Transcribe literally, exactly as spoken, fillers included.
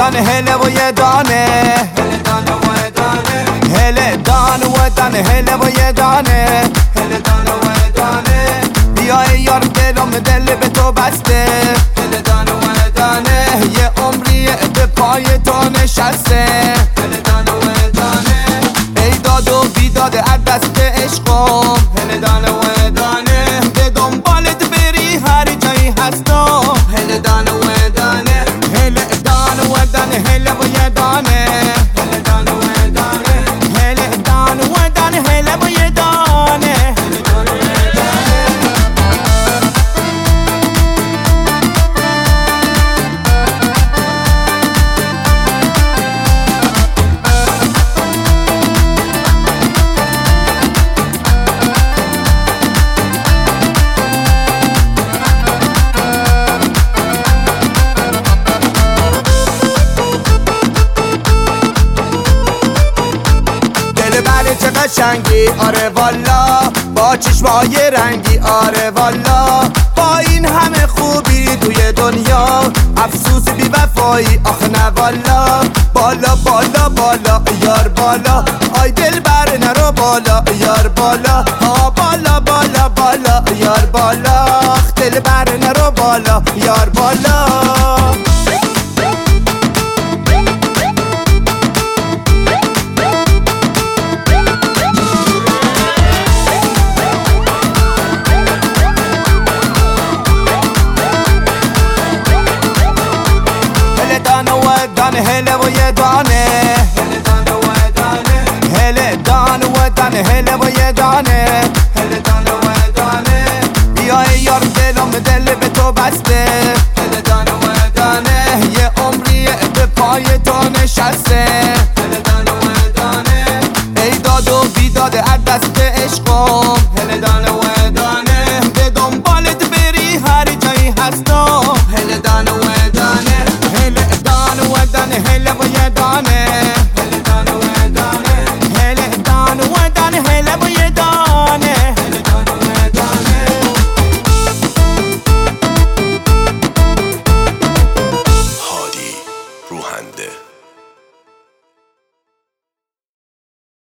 دانه هله و یه دانه هله دانه و دانه هله دانه و دانه هله و یه دانه هله دانه و دانه بیای یار دلم دل به تو بسته هله دانه و دانه یه عمریه به پای تو نشسته هله دانه و دانه ای داد و بیداد از دست عشقم هله دانه و دانه به دنبالت بری هر جایی هستم هله دانه و دانه هله دانه و دانه هله و یه دانه هله دانه و دانه هله دانه و دانه هله و یه دانه هله دانه و چه قشنگی آره والا با چشمای رنگی آره والا با این همه خوبی توی دنیا افسوس بی وفایی آخ نه والا بالا بالا بالا یار بالا آی دل بر نرو بالا یار بالا آ بالا بالا بالا یار بالا آخ دل بر نرو بالا یار بالا دانه هله و یه دانه هله دانه و دانه هله دانه و دانه هله و یه دانه